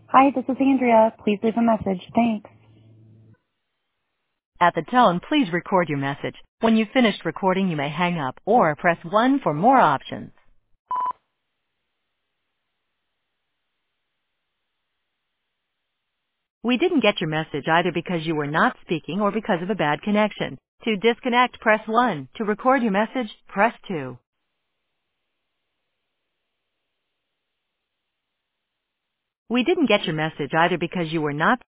Hi, this is Andrea. Please leave a message. Thanks. At the tone, please record your message. When you've finished recording, you may hang up or press 1 for more options. We didn't get your message either because you were not speaking or because of a bad connection. To disconnect, press 1. To record your message, press 2. We didn't get your message either because you were not